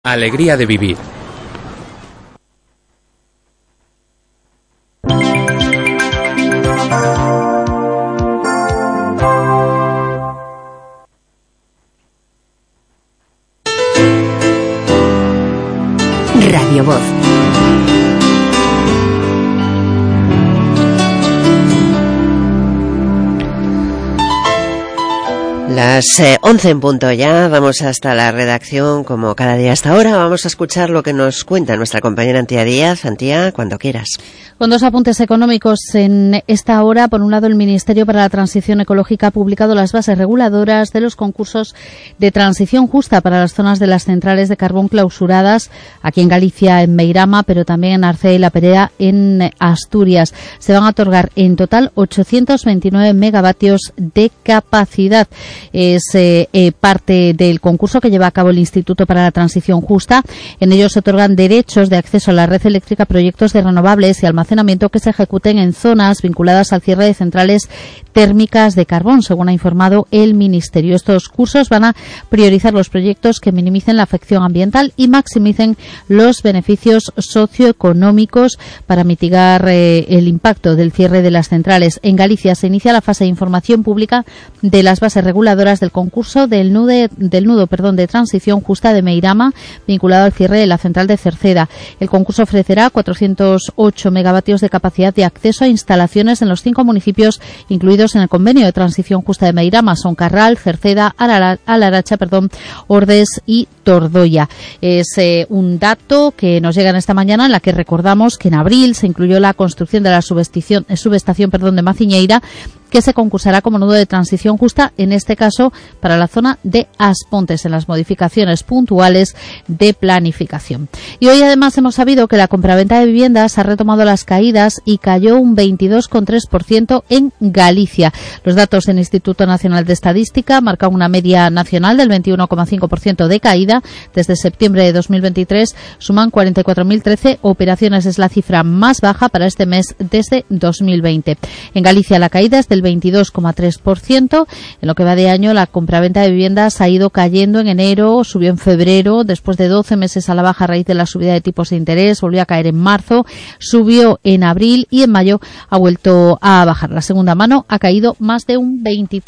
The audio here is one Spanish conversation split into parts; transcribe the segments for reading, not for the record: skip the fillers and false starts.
Alegría de vivir. Radio Voz. Las 11 en punto ya, vamos hasta la redacción como cada día hasta ahora. Vamos a escuchar lo que nos cuenta nuestra compañera Antía Díaz. Antía, cuando quieras. Con dos apuntes económicos en esta hora. Por un lado, el Ministerio para la Transición Ecológica ha publicado las bases reguladoras de los concursos de transición justa para las zonas de las centrales de carbón clausuradas aquí en Galicia, en Meirama, pero también en Arcea y La Perea, en Asturias. Se van a otorgar en total 829 megavatios de capacidad. Es parte del concurso que lleva a cabo el Instituto para la Transición Justa. En ellos se otorgan derechos de acceso a la red eléctrica, proyectos de renovables y almacenamiento que se ejecuten en zonas vinculadas al cierre de centrales térmicas de carbón, según ha informado el Ministerio. Estos cursos van a priorizar los proyectos que minimicen la afección ambiental y maximicen los beneficios socioeconómicos para mitigar el impacto del cierre de las centrales. En Galicia se inicia la fase de información pública de las bases reguladoras del concurso del nudo de transición justa de Meirama, vinculado al cierre de la central de Cerceda. El concurso ofrecerá 408 megavatios de capacidad de acceso a instalaciones en los 5 municipios incluidos en el convenio de transición justa de Meirama. Son Carral, Cerceda, Alaracha, Ordes y Tordoya. Es un dato que nos llega en esta mañana, en la que recordamos que en abril se incluyó la construcción de la subestación de Maciñeira, que se concursará como nudo de transición justa, en este caso para la zona de Aspontes, en las modificaciones puntuales de planificación. Y hoy además hemos sabido que la compraventa de viviendas ha retomado las caídas y cayó un 22,3% en Galicia. Los datos del Instituto Nacional de Estadística marcan una media nacional del 21,5% de caída. Desde septiembre de 2023 suman 44.013 operaciones. Es la cifra más baja para este mes desde 2020. En Galicia la caída es del 22,3%. En lo que va de año, la compraventa de viviendas ha ido cayendo en enero, subió en febrero, después de 12 meses a la baja a raíz de la subida de tipos de interés, volvió a caer en marzo, subió en abril y en mayo ha vuelto a bajar. La segunda mano ha caído más de un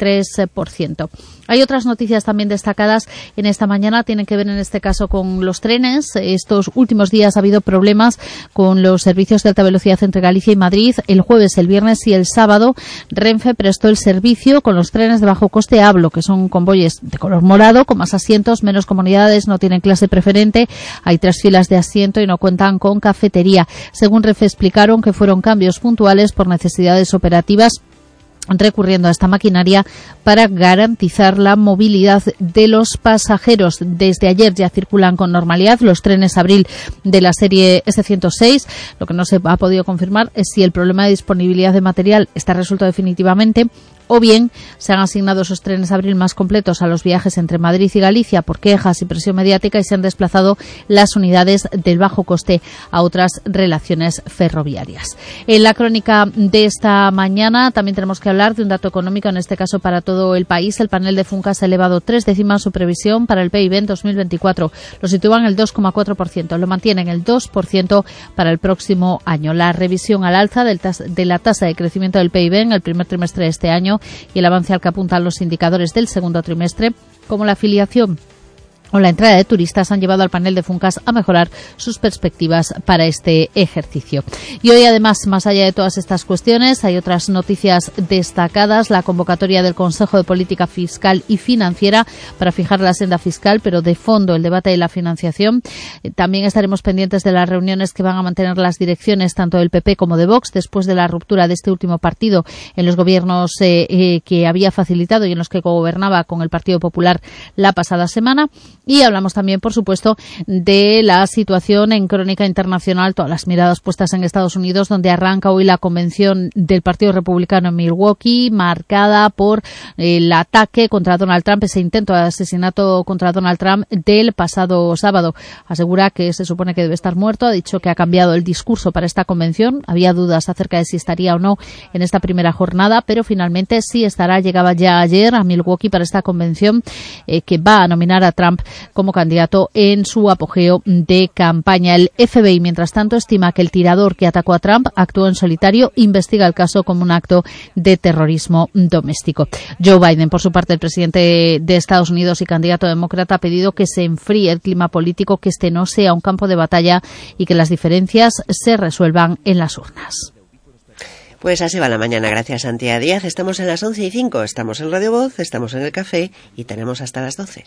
23%. Hay otras noticias también destacadas en esta mañana, tienen que ver en este caso con los trenes. Estos últimos días ha habido problemas con los servicios de alta velocidad entre Galicia y Madrid. El jueves, el viernes y el sábado, Renfe prestó el servicio con los trenes de bajo coste ABLO, que son convoyes de color morado, con más asientos, menos comodidades, no tienen clase preferente, hay 3 filas de asiento y no cuentan con cafetería. Según Renfe explicaron que fueron cambios puntuales por necesidades operativas, recurriendo a esta maquinaria para garantizar la movilidad de los pasajeros. Desde ayer ya circulan con normalidad los trenes Abril de la serie S106. Lo que no se ha podido confirmar es si el problema de disponibilidad de material está resuelto definitivamente, o bien se han asignado esos trenes Abril más completos a los viajes entre Madrid y Galicia por quejas y presión mediática, y se han desplazado las unidades del bajo coste a otras relaciones ferroviarias. En la crónica de esta mañana también tenemos que hablar de un dato económico, en este caso para todo el país. El panel de Funcas ha elevado 3 décimas su previsión para el PIB en 2024. Lo sitúan en el 2,4%. Lo mantienen el 2% para el próximo año. La revisión al alza de la tasa de crecimiento del PIB en el primer trimestre de este año y el avance al que apuntan los indicadores del segundo trimestre, como la afiliación o la entrada de turistas, han llevado al panel de Funcas a mejorar sus perspectivas para este ejercicio. Y hoy, además, más allá de todas estas cuestiones, hay otras noticias destacadas. La convocatoria del Consejo de Política Fiscal y Financiera para fijar la senda fiscal, pero de fondo el debate de la financiación. También estaremos pendientes de las reuniones que van a mantener las direcciones tanto del PP como de Vox después de la ruptura de este último partido en los gobiernos que había facilitado y en los que gobernaba con el Partido Popular la pasada semana. Y hablamos también, por supuesto, de la situación en crónica internacional, todas las miradas puestas en Estados Unidos, donde arranca hoy la convención del Partido Republicano en Milwaukee, marcada por el ataque contra Donald Trump, ese intento de asesinato contra Donald Trump del pasado sábado. Asegura que se supone que debe estar muerto, ha dicho que ha cambiado el discurso para esta convención. Había dudas acerca de si estaría o no en esta primera jornada, pero finalmente sí estará. Llegaba ya ayer a Milwaukee para esta convención que va a nominar a Trump como candidato en su apogeo de campaña. El FBI, mientras tanto, estima que el tirador que atacó a Trump actuó en solitario, investiga el caso como un acto de terrorismo doméstico. Joe Biden, por su parte, el presidente de Estados Unidos y candidato demócrata, ha pedido que se enfríe el clima político, que este no sea un campo de batalla y que las diferencias se resuelvan en las urnas. Pues así va la mañana, gracias Antía Díaz. Estamos en las 11:05, estamos en Radio Voz, estamos en el café y tenemos hasta las 12.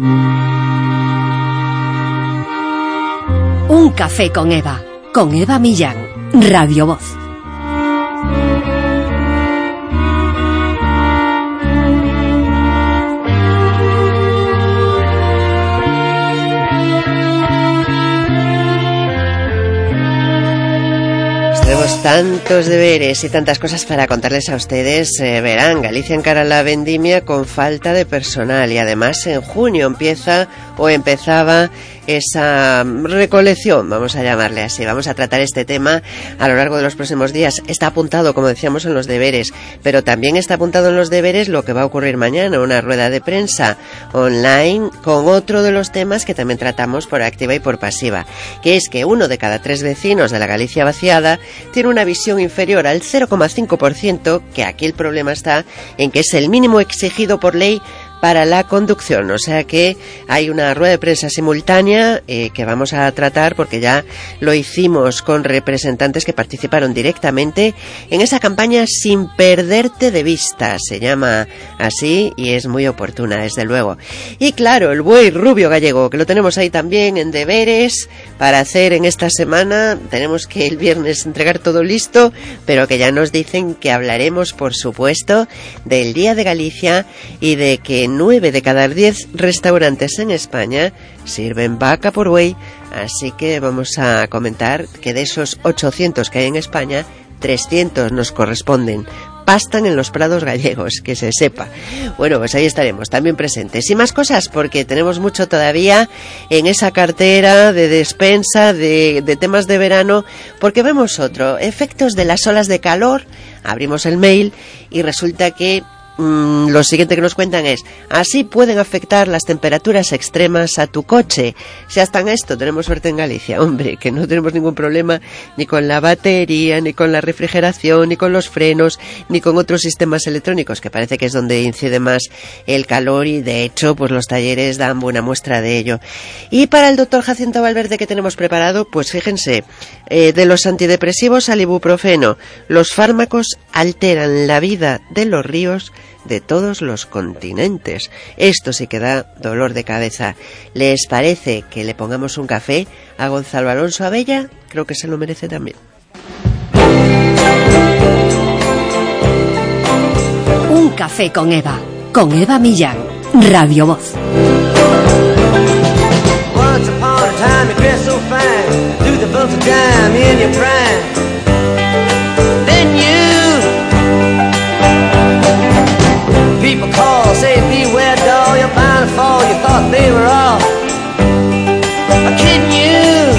Un café con Eva Millán, Radio Voz. Tenemos tantos deberes y tantas cosas para contarles a ustedes. Verán, Galicia encara la vendimia con falta de personal y además en junio empezaba esa recolección, vamos a llamarle así. Vamos a tratar este tema a lo largo de los próximos días. Está apuntado, como decíamos, en los deberes, pero también está apuntado en los deberes lo que va a ocurrir mañana, una rueda de prensa online con otro de los temas que también tratamos por activa y por pasiva, que es que 1 de cada 3 vecinos de la Galicia vaciada tiene una visión inferior al 0,5%, que aquí el problema está en que es el mínimo exigido por ley para la conducción, o sea que hay una rueda de prensa simultánea que vamos a tratar porque ya lo hicimos con representantes que participaron directamente en esa campaña Sin perderte de vista, se llama así y es muy oportuna desde luego. Y claro, el buey rubio gallego, que lo tenemos ahí también en deberes para hacer en esta semana. Tenemos que el viernes entregar todo listo, pero que ya nos dicen que hablaremos, por supuesto, del Día de Galicia y de que 9 de cada 10 restaurantes en España sirven vaca por buey, así que vamos a comentar que de esos 800 que hay en España, 300 nos corresponden. Pastan en los prados gallegos, que se sepa. Bueno, pues ahí estaremos, también presentes. Y más cosas, porque tenemos mucho todavía en esa cartera de despensa, de temas de verano, porque vemos otro, efectos de las olas de calor. Abrimos el mail y resulta que lo siguiente que nos cuentan es: así pueden afectar las temperaturas extremas a tu coche. Si hasta en esto tenemos suerte en Galicia, hombre, que no tenemos ningún problema ni con la batería, ni con la refrigeración, ni con los frenos, ni con otros sistemas electrónicos, que parece que es donde incide más el calor y de hecho pues los talleres dan buena muestra de ello. Y para el doctor Jacinto Valverde, que tenemos preparado, pues fíjense, de los antidepresivos al ibuprofeno, los fármacos alteran la vida de los ríos de todos los continentes. Esto sí que da dolor de cabeza. ¿Les parece que le pongamos un café a Gonzalo Alonso Abella? Creo que se lo merece también. Un café con Eva Millán, Radio Voz. Once upon a time you dressed so fine, through the bumps of time in your prime. People call, say beware doll, you're bound to fall, you thought they were all kidding you.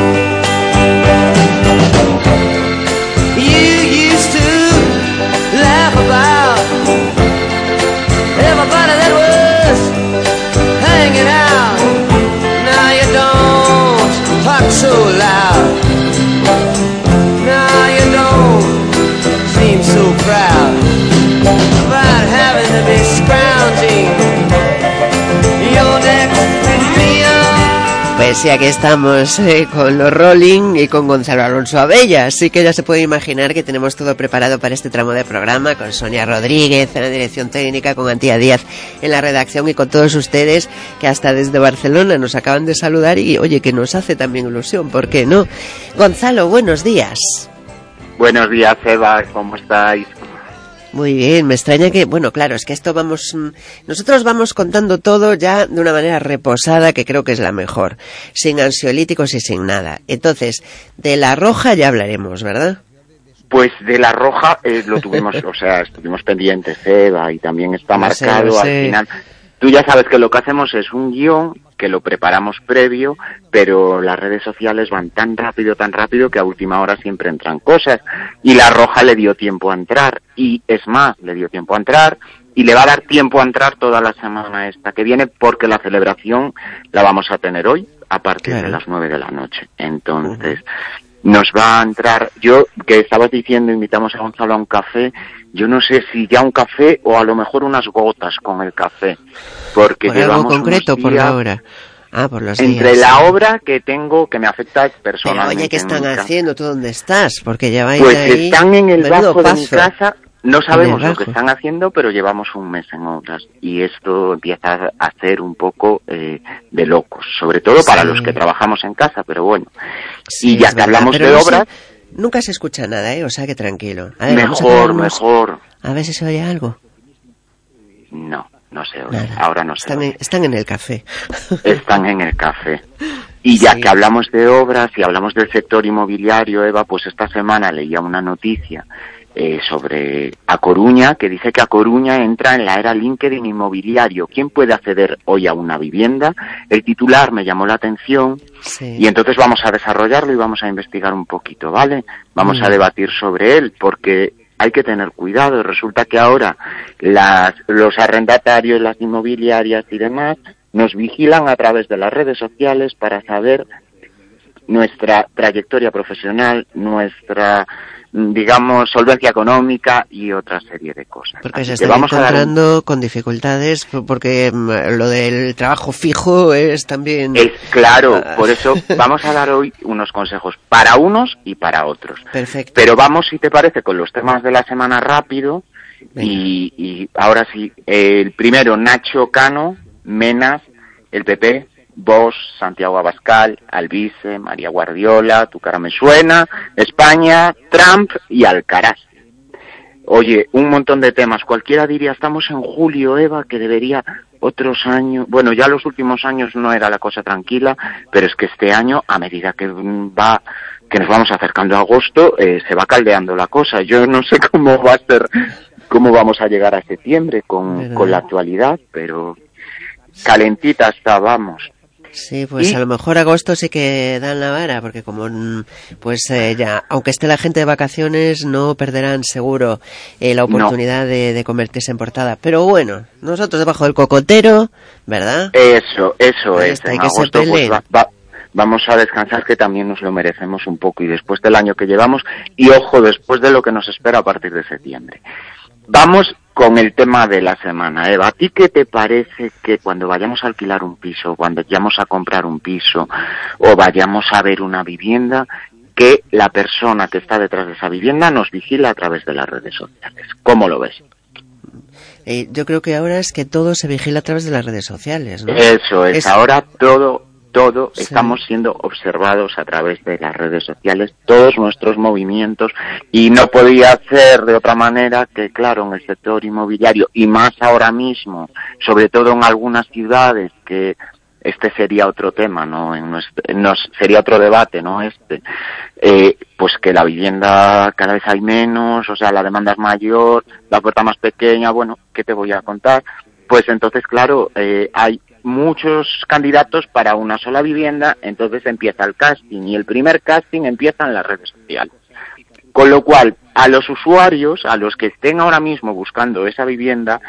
You used to laugh about everybody that was hanging out. Now you don't talk so loud. Now you don't seem so proud about having to be scrounging your next meal. Pues sí, aquí estamos con los Rolling y con Gonzalo Alonso Abella, así que ya se puede imaginar que tenemos todo preparado para este tramo de programa, con Sonia Rodríguez en la dirección técnica, con Antía Díaz en la redacción y con todos ustedes que hasta desde Barcelona nos acaban de saludar y oye, que nos hace también ilusión, ¿por qué no? Gonzalo, buenos días. Buenos días, Eva, ¿cómo estáis? Muy bien, me extraña que, bueno, claro, es que nosotros vamos contando todo ya de una manera reposada, que creo que es la mejor, sin ansiolíticos y sin nada. Entonces, de La Roja ya hablaremos, ¿verdad? Pues de La Roja lo tuvimos, o sea, estuvimos pendientes, Eva, y también está marcado al final. Tú ya sabes que lo que hacemos es un guión que lo preparamos previo, pero las redes sociales van tan rápido que a última hora siempre entran cosas. Y La Roja le dio tiempo a entrar, y es más, le dio tiempo a entrar, y le va a dar tiempo a entrar toda la semana esta que viene, porque la celebración la vamos a tener hoy a partir de las 9 de la noche. Entonces, nos va a entrar, yo, que estabas diciendo, invitamos a Gonzalo a un café, yo no sé si ya un café o a lo mejor unas gotas con el café, porque por llevamos algo concreto, días, por la hora. Por los entre días, la obra que tengo, que me afecta personalmente. Pero oye, ¿qué están haciendo? ¿Tú dónde estás? Porque lleváis pues ahí están en el menudo bajo pazo. de mi casa. No sabemos lo bajo. que están haciendo, pero llevamos un mes en obras y esto empieza a ser un poco de locos, sobre todo para los que trabajamos en casa, pero bueno. Sí, y ya que hablamos de obras... Nunca se escucha nada, o sea que tranquilo. A ver, mejor. A ver si se oye algo. No se oye, ahora no se oye. Están en el café. Están en el café. Y ya que hablamos de obras y hablamos del sector inmobiliario, Eva, pues esta semana leía una noticia sobre A Coruña, que dice que A Coruña entra en la era LinkedIn inmobiliario. ¿Quién puede acceder hoy a una vivienda? El titular me llamó la atención y entonces vamos a desarrollarlo y vamos a investigar un poquito, ¿vale? Vamos a debatir sobre él, porque hay que tener cuidado. Resulta que ahora los arrendatarios, las inmobiliarias y demás nos vigilan a través de las redes sociales para saber nuestra trayectoria profesional, nuestra, digamos, solvencia económica y otra serie de cosas. Porque se están encontrando con dificultades, porque lo del trabajo fijo es también... Claro, por eso vamos a dar hoy unos consejos para unos y para otros. Perfecto. Pero vamos, si te parece, con los temas de la semana rápido. Y ahora sí, el primero, Nacho Cano, Menas, el PP, Vox, Santiago Abascal, Alvise, María Guardiola, Tu cara me suena, España, Trump y Alcaraz. Oye, un montón de temas. Cualquiera diría, estamos en julio, Eva, que debería otros años... Bueno, ya los últimos años no era la cosa tranquila, pero es que este año, a medida que nos vamos acercando a agosto, se va caldeando la cosa. Yo no sé cómo va a ser, cómo vamos a llegar a septiembre con la actualidad, pero calentita está, vamos. Sí, pues a lo mejor agosto sí que dan la vara, porque como pues ya, aunque esté la gente de vacaciones, no perderán seguro la oportunidad de convertirse en portada. Pero bueno, nosotros debajo del cocotero, ¿verdad? Eso es. En agosto pues vamos a descansar, que también nos lo merecemos un poco, y después del año que llevamos, y ojo, después de lo que nos espera a partir de septiembre. Vamos con el tema de la semana, Eva. ¿A ti qué te parece que cuando vayamos a alquilar un piso, cuando vayamos a comprar un piso o vayamos a ver una vivienda, que la persona que está detrás de esa vivienda nos vigila a través de las redes sociales? ¿Cómo lo ves? Yo creo que ahora es que todo se vigila a través de las redes sociales, ¿no? Eso es. Ahora todo estamos siendo observados a través de las redes sociales, todos nuestros movimientos, y no podía ser de otra manera que, claro, en el sector inmobiliario, y más ahora mismo, sobre todo en algunas ciudades, que este sería otro tema, ¿no? Sería otro debate, ¿no? Pues que la vivienda cada vez hay menos, o sea, la demanda es mayor, la oferta más pequeña. Bueno, ¿qué te voy a contar? Pues entonces, claro, hay muchos candidatos para una sola vivienda, entonces empieza el casting, y el primer casting empieza en las redes sociales. Con lo cual, a los usuarios, a los que estén ahora mismo buscando esa vivienda,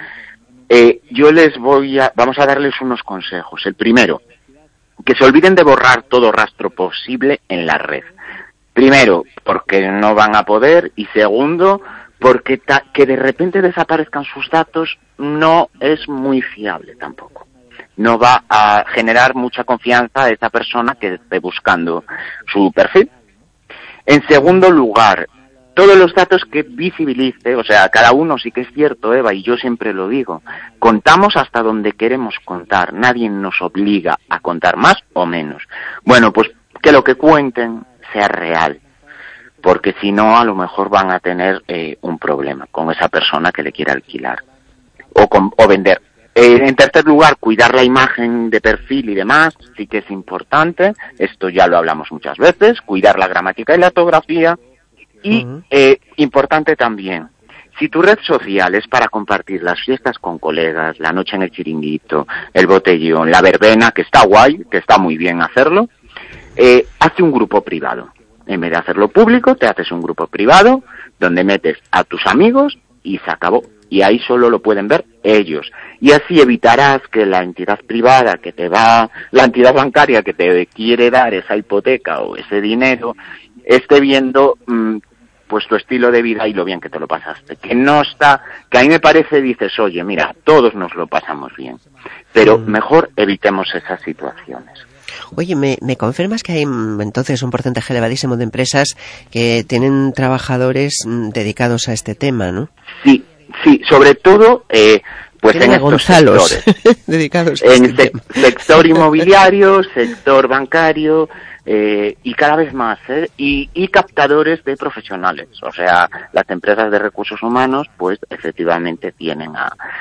vamos a darles unos consejos. El primero, que se olviden de borrar todo rastro posible en la red. Primero, porque no van a poder, y segundo, porque que de repente desaparezcan sus datos no es muy fiable tampoco. No va a generar mucha confianza a esa persona que esté buscando su perfil. En segundo lugar, todos los datos que visibilice, o sea, cada uno, sí que es cierto, Eva, y yo siempre lo digo, contamos hasta donde queremos contar, nadie nos obliga a contar más o menos. Bueno, pues que lo que cuenten sea real, porque si no, a lo mejor van a tener un problema con esa persona que le quiere alquilar o vender. En tercer lugar, cuidar la imagen de perfil y demás, sí que es importante, esto ya lo hablamos muchas veces, cuidar la gramática y la ortografía, y importante también, si tu red social es para compartir las fiestas con colegas, la noche en el chiringuito, el botellón, la verbena, que está guay, que está muy bien hacerlo, hazte un grupo privado. En vez de hacerlo público, te haces un grupo privado donde metes a tus amigos y se acabó. y ahí solo lo pueden ver ellos. Y así evitarás que la entidad privada la entidad bancaria que te quiere dar esa hipoteca o ese dinero, esté viendo pues tu estilo de vida y lo bien que te lo pasaste. Que a mí me parece, dices, oye, mira, todos nos lo pasamos bien, pero mejor evitemos esas situaciones. Oye, ¿me confirmas que hay entonces un porcentaje elevadísimo de empresas que tienen trabajadores dedicados a este tema, ¿no? Sí, sobre todo pues en estos Gonzalos sectores dedicados a en sector inmobiliario, sector bancario y cada vez más y captadores de profesionales, o sea, las empresas de recursos humanos pues efectivamente tienen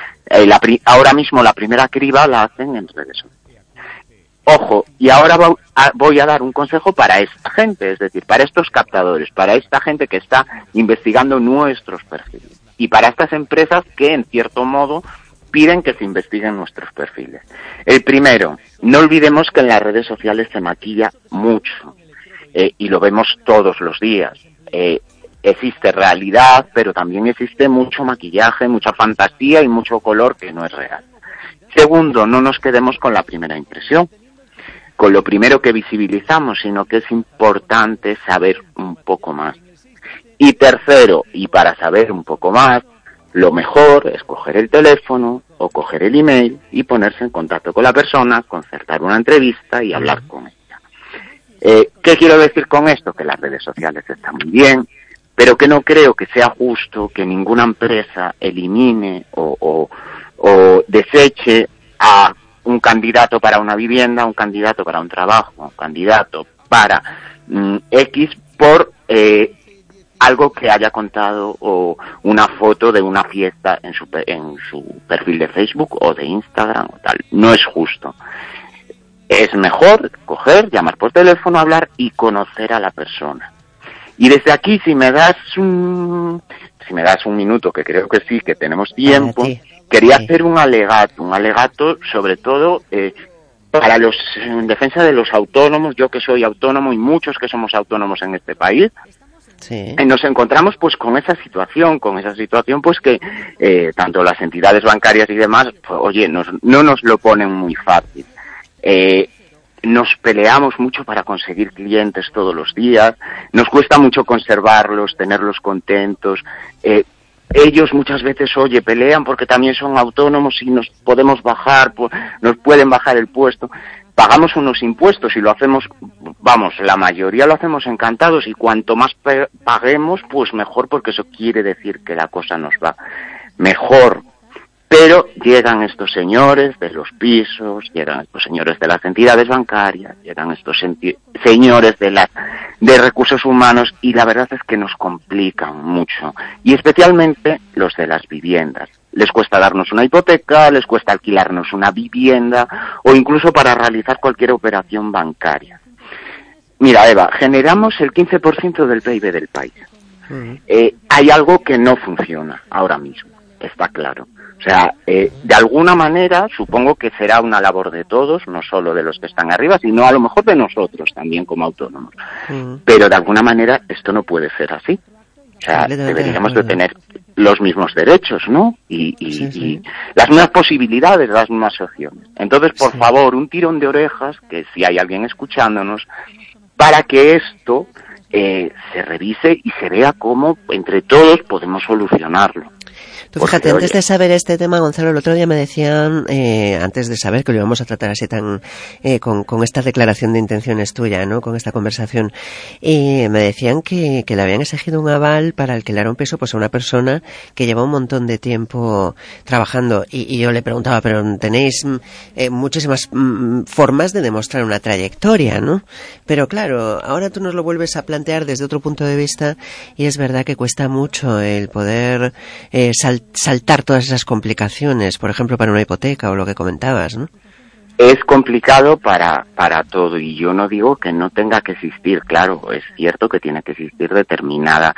ahora mismo la primera criba la hacen en redes sociales. Ojo, y ahora voy a dar un consejo para esta gente, es decir, para estos captadores, para esta gente que está investigando nuestros perfiles y para estas empresas que, en cierto modo, piden que se investiguen nuestros perfiles. El primero, no olvidemos que en las redes sociales se maquilla mucho y lo vemos todos los días. Existe realidad, pero también existe mucho maquillaje, mucha fantasía y mucho color que no es real. Segundo, no nos quedemos con la primera impresión, con lo primero que visibilizamos, sino que es importante saber un poco más. Y tercero, y para saber un poco más, lo mejor es coger el teléfono o coger el email y ponerse en contacto con la persona, concertar una entrevista y hablar con ella. ¿Qué quiero decir con esto? Que las redes sociales están muy bien, pero que no creo que sea justo que ninguna empresa elimine o deseche a un candidato para una vivienda, un candidato para un trabajo, un candidato para X por algo que haya contado o una foto de una fiesta en su perfil de Facebook o de Instagram o tal. No es justo. Es mejor coger, llamar por teléfono, hablar y conocer a la persona. Y desde aquí, si me das un minuto, que creo que sí, que tenemos tiempo, quería hacer un alegato sobre todo en defensa de los autónomos, yo que soy autónomo y muchos que somos autónomos en este país. Sí. Nos encontramos pues con esa situación pues que tanto las entidades bancarias y demás, pues, oye, no nos lo ponen muy fácil. Nos peleamos mucho para conseguir clientes todos los días, nos cuesta mucho conservarlos, tenerlos contentos. Ellos muchas veces, oye, pelean porque también son autónomos y nos pueden bajar el puesto. Pagamos unos impuestos y lo hacemos, la mayoría lo hacemos encantados y cuanto más paguemos, pues mejor, porque eso quiere decir que la cosa nos va mejor. Pero llegan estos señores de los pisos, llegan estos señores de las entidades bancarias, llegan estos señores de recursos humanos y la verdad es que nos complican mucho. Y especialmente los de las viviendas. Les cuesta darnos una hipoteca, les cuesta alquilarnos una vivienda o incluso para realizar cualquier operación bancaria. Mira, Eva, generamos el 15% del PIB del país. Hay algo que no funciona ahora mismo, está claro. O sea, de alguna manera supongo que será una labor de todos, no solo de los que están arriba, sino a lo mejor de nosotros también como autónomos. Pero de alguna manera esto no puede ser así. O sea, deberíamos de tener los mismos derechos, ¿no? Y las mismas posibilidades, las mismas opciones. Entonces, por favor, un tirón de orejas, que si hay alguien escuchándonos, para que esto se revise y se vea cómo entre todos podemos solucionarlo. Tú fíjate, antes de saber este tema, Gonzalo, el otro día me decían, antes de saber que lo íbamos a tratar así tan, con esta declaración de intenciones tuya, ¿no? Con esta conversación, me decían que le habían exigido un aval para alquilar un piso pues a una persona que lleva un montón de tiempo trabajando. Y yo le preguntaba, pero tenéis muchísimas formas de demostrar una trayectoria, ¿no? Pero claro, ahora tú nos lo vuelves a plantear desde otro punto de vista y es verdad que cuesta mucho el poder saltar todas esas complicaciones, por ejemplo, para una hipoteca o lo que comentabas, ¿no? Es complicado para todo y yo no digo que no tenga que existir, claro, es cierto que tiene que existir determinada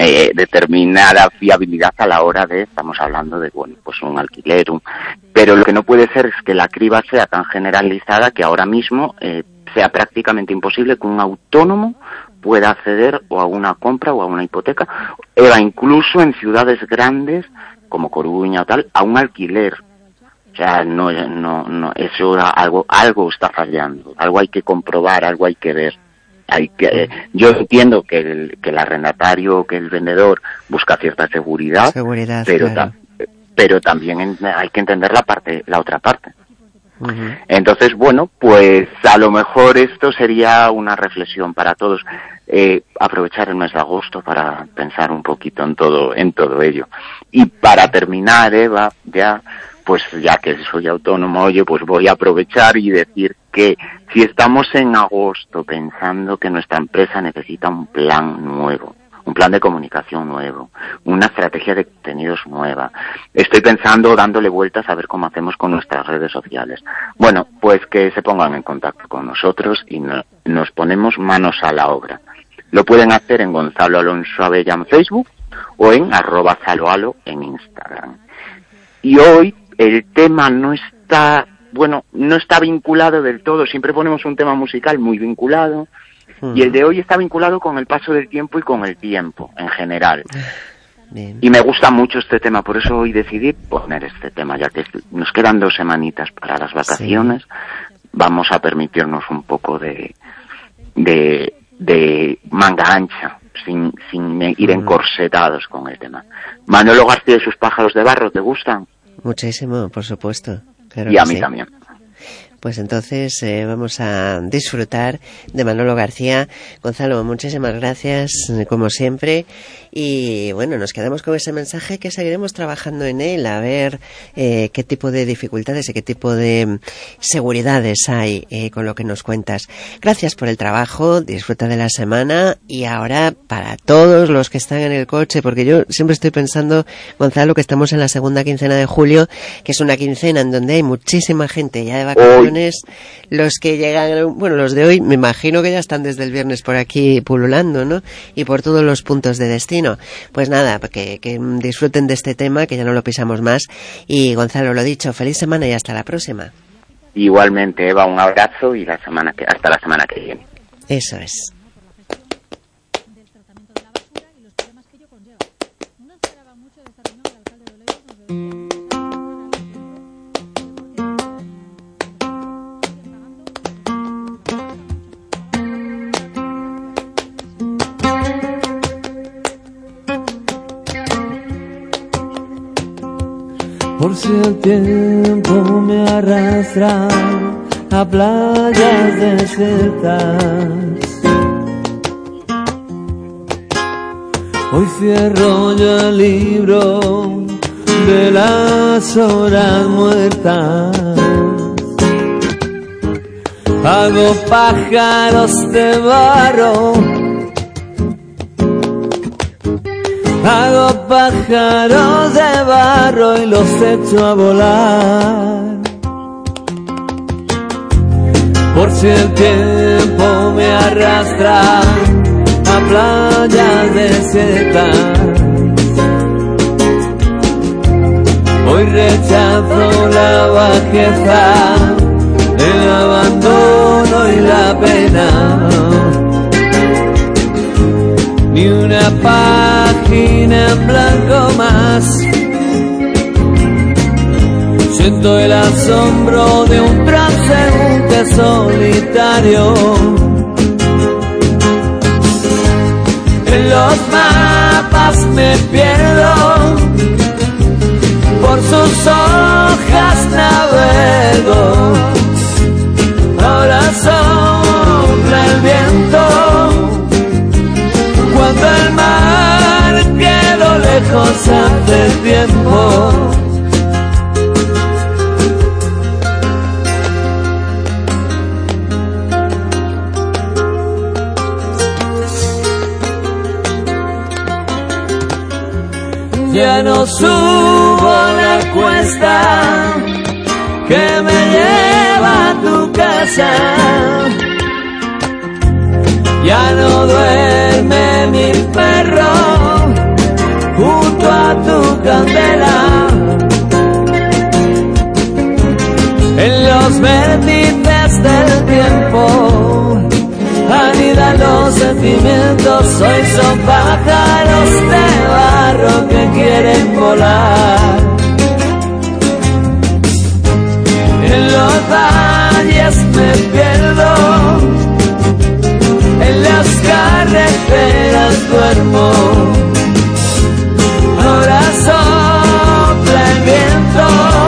fiabilidad a la hora de, estamos hablando de, bueno, pues un alquiler, pero lo que no puede ser es que la criba sea tan generalizada que ahora mismo sea prácticamente imposible que un autónomo pueda acceder o a una compra o a una hipoteca. Incluso en ciudades grandes como Coruña o tal, a un alquiler. O sea, no, eso algo está fallando, algo hay que comprobar, algo hay que ver. Yo entiendo que el arrendatario, que el vendedor busca cierta seguridad, pero también hay que entender la otra parte. Uh-huh. Entonces, bueno, pues a lo mejor esto sería una reflexión para todos, aprovechar el mes de agosto para pensar un poquito en todo ello. Y para terminar, Eva, pues ya que soy autónomo, pues voy a aprovechar y decir que si estamos en agosto pensando que nuestra empresa necesita un plan nuevo, un plan de comunicación nuevo, una estrategia de contenidos nueva, estoy pensando, dándole vueltas a ver cómo hacemos con nuestras redes sociales. Bueno, pues que se pongan en contacto con nosotros y nos ponemos manos a la obra. Lo pueden hacer en Gonzalo Alonso Abella en Facebook o en @zaloalo en Instagram. Y hoy el tema no está vinculado del todo, siempre ponemos un tema musical muy vinculado, y el de hoy está vinculado con el paso del tiempo y con el tiempo en general. Bien. Y me gusta mucho este tema, por eso hoy decidí poner este tema, ya que nos quedan 2 semanitas para las vacaciones, vamos a permitirnos un poco de manga ancha, sin ir encorsetados con el tema. Manolo García y sus pájaros de barro, ¿te gustan? Muchísimo, por supuesto. Claro, y a mí también. Pues entonces vamos a disfrutar de Manolo García. Gonzalo, muchísimas gracias, como siempre. Y bueno, nos quedamos con ese mensaje que seguiremos trabajando en él, a ver qué tipo de dificultades y qué tipo de seguridades hay con lo que nos cuentas. Gracias por el trabajo, disfruta de la semana y ahora para todos los que están en el coche, porque yo siempre estoy pensando, Gonzalo, que estamos en la segunda quincena de julio, que es una quincena en donde hay muchísima gente ya de vacaciones. Los que llegan, bueno, los de hoy me imagino que ya están desde el viernes por aquí pululando, ¿no? Y por todos los puntos de destino. Pues nada, que disfruten de este tema, que ya no lo pisamos más. Y Gonzalo, lo dicho, feliz semana y hasta la próxima. Igualmente, Eva, un abrazo y hasta la semana que viene. Eso es. Por si el tiempo me arrastra a playas desiertas, hoy cierro yo el libro de las horas muertas. Hago pájaros de barro, hago pájaros de barro y los echo a volar. Por si el tiempo me arrastra a playas desiertas, hoy rechazo la bajeza, el abandono y la pena. Ni una página en blanco más. Siento el asombro de un transeúnte solitario. En los mapas me pierdo, por sus hojas navego. Ahora sopla el viento, cuando el mar quedó lejos hace tiempo. Ya no subo la cuesta que me lleva a tu casa. Ya no duerme mi perro junto a tu candela. En los vértices del tiempo anidan los sentimientos hoy son pájaros de barro que quieren volar. En los valles me pierdo, en las carreteras duermo. Ahora sopla el viento,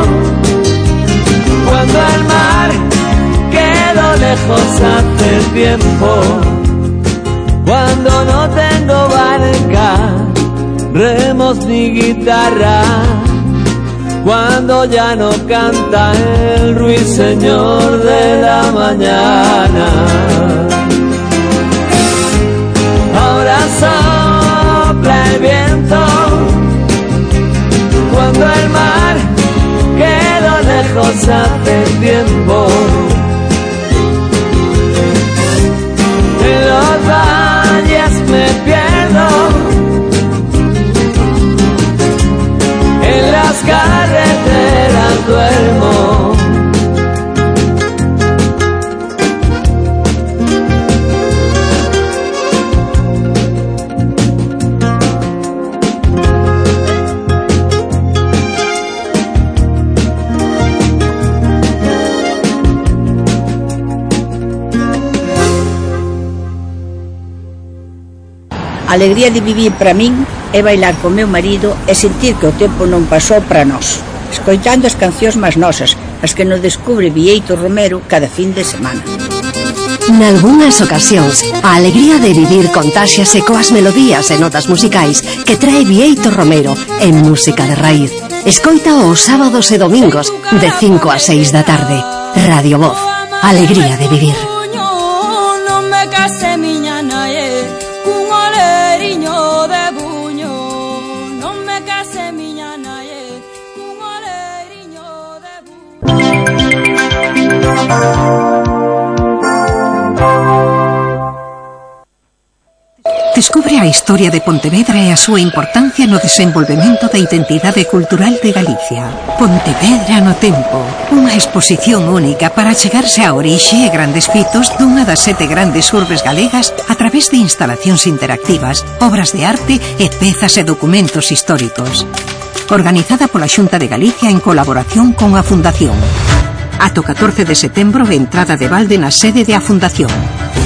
cuando el mar quedó lejos hace tiempo. Cuando no tengo barca, remos ni guitarra, cuando ya no canta el ruiseñor de la mañana. Ahora sopla el viento, cuando el mar quedó lejos hace tiempo. En los valles me pierdo, en las carreteras duermo. A alegría de vivir para min é bailar co meu marido e sentir que o tempo non pasou para nós, escoitando as cancións máis nosas, as que nos descubre Bieito Romero cada fin de semana. Nalgúnas ocasións, a alegría de vivir contáxiase coas melodías e notas musicais que trae Bieito Romero en Música de Raíz. Escoita os sábados e domingos de 5 a 6 da tarde. Radio Voz, alegría de vivir. Descubre a historia de Pontevedra e a súa importancia no desenvolvemento da identidade cultural de Galicia. Pontevedra no tempo, unha exposición única para chegarse á orixe e grandes fitos dunha das 7 grandes urbes galegas a través de instalacións interactivas, obras de arte e pezas e documentos históricos. Organizada pola Xunta de Galicia en colaboración con a Fundación. Ata o 14 de setembro, entrada de balde na sede de a Fundación.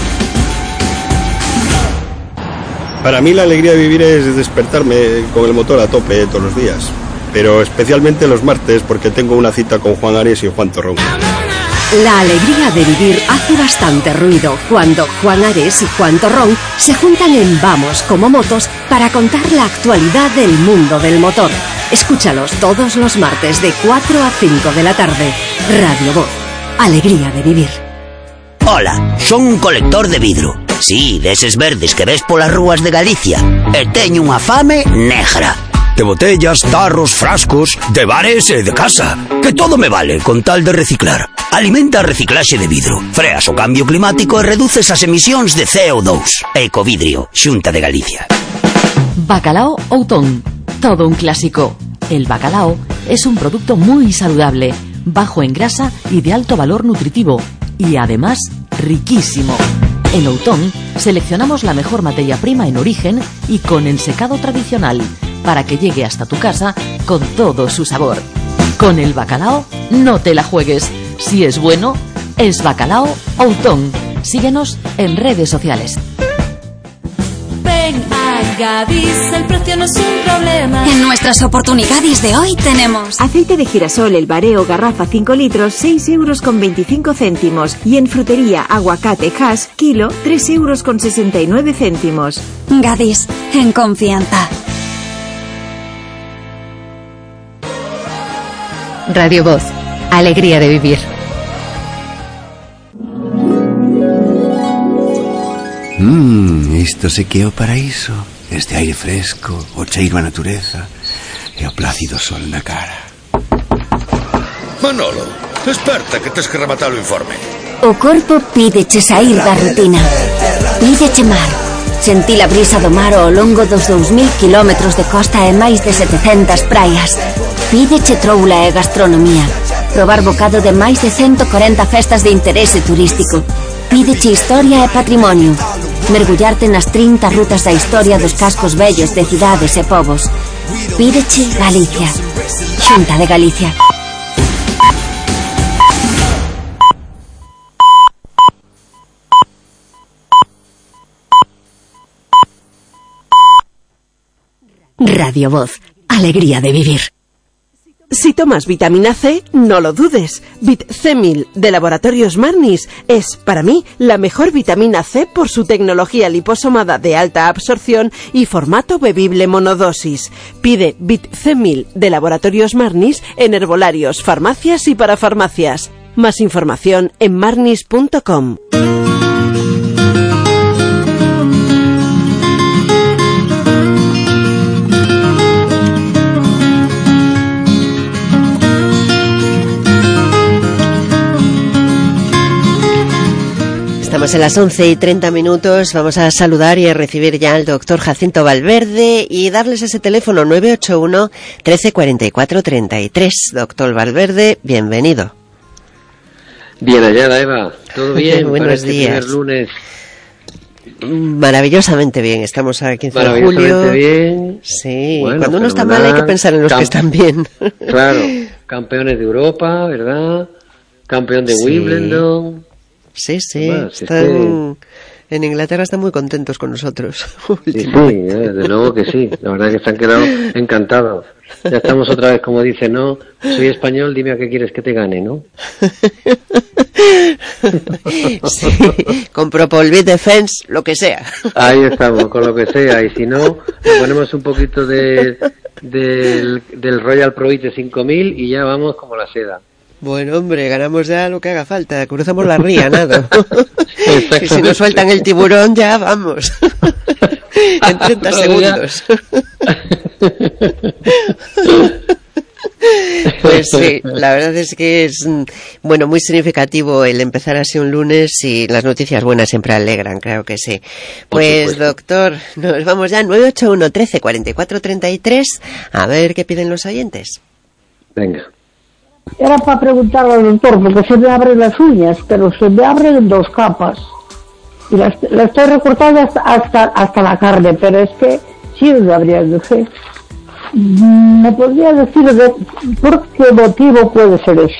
Para mí la alegría de vivir es despertarme con el motor a tope todos los días, pero especialmente los martes porque tengo una cita con Juan Ares y Juan Torrón. La alegría de vivir hace bastante ruido cuando Juan Ares y Juan Torrón se juntan en Vamos como Motos para contar la actualidad del mundo del motor. Escúchalos todos los martes de 4 a 5 de la tarde. Radio Voz, alegría de vivir. Hola, son un colector de vidro. Sí, deses verdes que ves polas rúas de Galicia. E teño unha fame negra. De botellas, tarros, frascos, de bares e de casa. Que todo me vale con tal de reciclar. Alimenta a reciclaxe de vidro. Freas o cambio climático e reduces as emisións de CO2. Ecovidrio, Xunta de Galicia. Bacalao Outón. Todo un clásico. El bacalao es un producto muy saludable, bajo en grasa y de alto valor nutritivo. Y además, riquísimo. En Outón seleccionamos la mejor materia prima en origen y con ensecado tradicional para que llegue hasta tu casa con todo su sabor. Con el bacalao no te la juegues. Si es bueno, es Bacalao Outón. Síguenos en redes sociales. Ven a Gadis, el precio no es un problema. En nuestras oportunidades de hoy tenemos aceite de girasol El Bareo garrafa 5 litros, 6,25 €. Y en frutería aguacate Hass, kilo, 3,69 €. Gadis, en confianza. Radio Voz, alegría de vivir. Isto se que é o paraíso. Este aire fresco, o cheiro a natureza e o plácido sol na cara. Manolo, desperta que tes que rematar o informe. O corpo pídeche sair da rutina. Pídeche mar. Sentir a brisa do mar ao longo dos 2000 kilómetros de costa e máis de 700 praias. Pídeche troula e gastronomía. Probar bocado de máis de 140 festas de interese turístico. Pídeche historia e patrimonio. mergullarte nas 30 rutas da historia dos cascos vellos de cidades e povos. Pídeche Galicia. Xunta de Galicia. Radio Voz, alegría de vivir. Si tomas vitamina C, no lo dudes. Vit C1000 de Laboratorios Marnis es, para mí, la mejor vitamina C por su tecnología liposomada de alta absorción y formato bebible monodosis. Pide Vit C1000 de Laboratorios Marnis en herbolarios, farmacias y parafarmacias. Más información en marnis.com. Estamos en las 11:30. Vamos a saludar y a recibir ya al doctor Jacinto Valverde y darles ese teléfono 981 13 44 33. Doctor Valverde, bienvenido. Bien hallada, Eva. ¿Todo bien? Buenos días. Primer lunes. Maravillosamente bien. Estamos a 15 de julio. Maravillosamente bien. Sí. Bueno, cuando uno está mal hay que pensar en los que están bien. Claro. Campeones de Europa, ¿verdad? Campeón de Wimbledon. Sí, sí. Además, en Inglaterra están muy contentos con nosotros. Sí, desde luego que sí. La verdad es que se han quedado encantados. Ya estamos otra vez, como dice, no, soy español, dime a qué quieres que te gane, ¿no? Sí, con Propolvit Defense, lo que sea. Ahí estamos, con lo que sea. Y si no, le ponemos un poquito del Royal Proite 5000 y ya vamos como la seda. Bueno, hombre, ganamos ya lo que haga falta. Cruzamos la ría, nada. Y si nos sueltan el tiburón, ya vamos. En 30 segundos. Pues sí, la verdad es que es, bueno, muy significativo el empezar así un lunes y las noticias buenas siempre alegran, creo que sí. Pues doctor, nos vamos ya, 981 13 44 33, a ver qué piden los oyentes. Venga. Era para preguntarle al doctor, porque se me abren las uñas, pero se me abren en 2 capas. Y la estoy recortando hasta la carne, pero es que sigue abriéndose. ¿Me podría decir por qué motivo puede ser eso?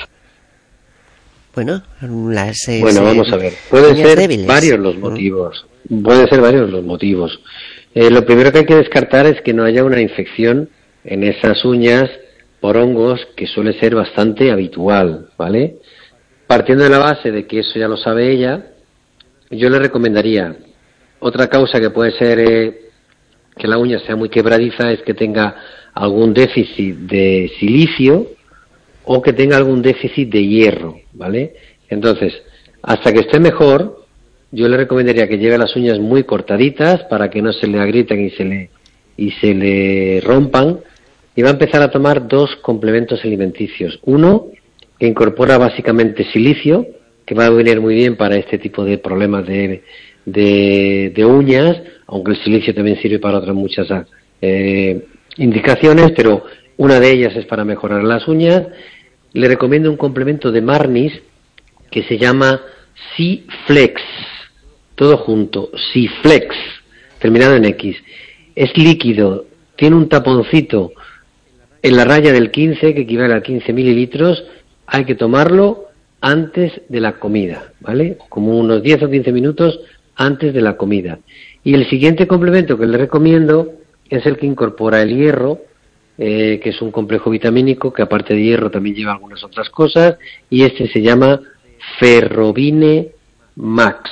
Bueno, vamos a ver. Pueden ser varios los motivos. Pueden ser varios los motivos. Lo primero que hay que descartar es que no haya una infección en esas uñas por hongos, que suele ser bastante habitual, ¿vale? Partiendo de la base de que eso ya lo sabe ella, yo le recomendaría otra causa que puede ser que la uña sea muy quebradiza, es que tenga algún déficit de silicio o que tenga algún déficit de hierro, ¿vale? Entonces, hasta que esté mejor, yo le recomendaría que lleve las uñas muy cortaditas para que no se le agrietan y se le rompan. Y va a empezar a tomar 2 complementos alimenticios. Uno, que incorpora básicamente silicio, que va a venir muy bien para este tipo de problemas de uñas, aunque el silicio también sirve para otras muchas indicaciones, pero una de ellas es para mejorar las uñas. Le recomiendo un complemento de Marnis que se llama C-Flex, todo junto, C-Flex, terminado en X. Es líquido, tiene un taponcito en la raya del 15, que equivale a 15 mililitros. Hay que tomarlo antes de la comida, ¿vale? Como unos 10 o 15 minutos antes de la comida. Y el siguiente complemento que le recomiendo es el que incorpora el hierro, que es un complejo vitamínico que aparte de hierro también lleva algunas otras cosas, y este se llama Ferrovine Max.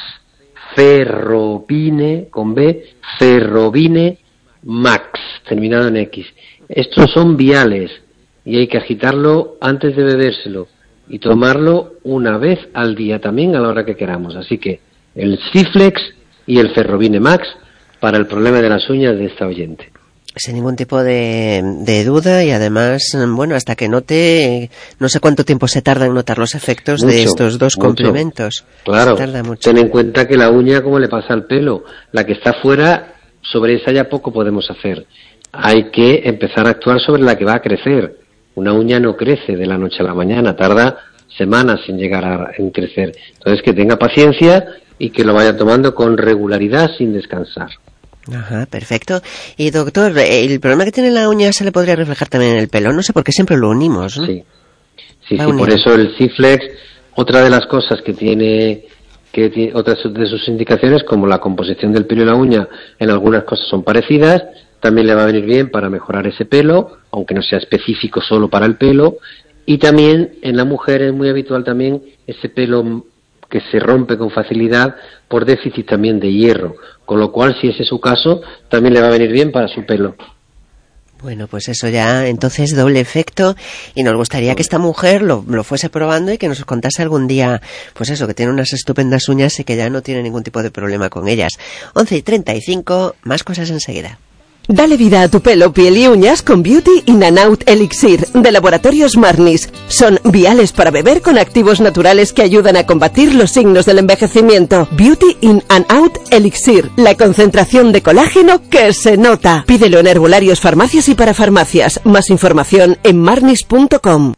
Ferrovine, con B, Ferrovine Max, terminado en X. Estos son viales y hay que agitarlo antes de bebérselo y tomarlo una vez al día también a la hora que queramos. Así que el C-Flex y el Ferrovine Max para el problema de las uñas de esta oyente. Sin ningún tipo de duda y además, bueno, hasta que note, no sé cuánto tiempo se tarda en notar los efectos de estos 2 complementos. Claro, ten en cuenta que la uña, como le pasa al pelo, la que está fuera, sobre esa ya poco podemos hacer. Hay que empezar a actuar sobre la que va a crecer. Una uña no crece de la noche a la mañana, tarda semanas en llegar a crecer. Entonces, que tenga paciencia y que lo vaya tomando con regularidad sin descansar. Ajá, perfecto. Y doctor, el problema que tiene la uña se le podría reflejar también en el pelo, no sé por qué siempre lo unimos, ¿no? Sí, por eso el Ciflex, otra de las cosas que tiene otras de sus indicaciones, como la composición del pelo y la uña, en algunas cosas son parecidas, también le va a venir bien para mejorar ese pelo, aunque no sea específico solo para el pelo, y también en la mujer es muy habitual también ese pelo que se rompe con facilidad por déficit también de hierro, con lo cual si ese es su caso también le va a venir bien para su pelo. Bueno, pues eso ya, entonces doble efecto, y nos gustaría que esta mujer lo fuese probando y que nos contase algún día, pues eso, que tiene unas estupendas uñas y que ya no tiene ningún tipo de problema con ellas. 11:35, más cosas enseguida. Dale vida a tu pelo, piel y uñas con Beauty in and Out Elixir de Laboratorios Marnis. Son viales para beber con activos naturales que ayudan a combatir los signos del envejecimiento. Beauty in and Out Elixir, la concentración de colágeno que se nota. Pídelo en herbolarios, farmacias y parafarmacias. Más información en marnis.com.